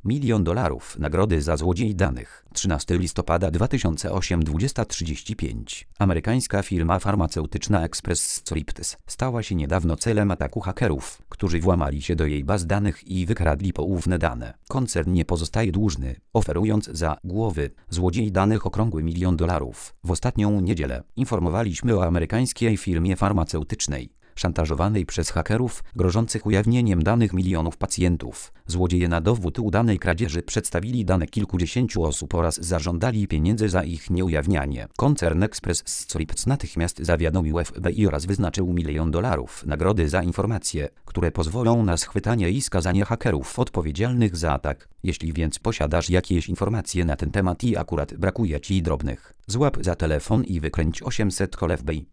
$1 milion nagrody za złodziej danych. 13 listopada 2008 20:35. Amerykańska firma farmaceutyczna Express Scripts stała się niedawno celem ataku hakerów, którzy włamali się do jej baz danych i wykradli poufne dane. Koncern nie pozostaje dłużny, oferując za głowy złodziej danych okrągły $1 milion. W ostatnią niedzielę informowaliśmy o amerykańskiej firmie farmaceutycznej szantażowanej przez hakerów, grożących ujawnieniem danych milionów pacjentów. Złodzieje na dowód udanej kradzieży przedstawili dane kilkudziesięciu osób oraz zażądali pieniędzy za ich nieujawnianie. Koncern Express Scripts natychmiast zawiadomił FBI oraz wyznaczył $1 milion nagrody za informacje, które pozwolą na schwytanie i skazanie hakerów odpowiedzialnych za atak. Jeśli więc posiadasz jakieś informacje na ten temat i akurat brakuje ci drobnych, złap za telefon i wykręć 800 call FBI.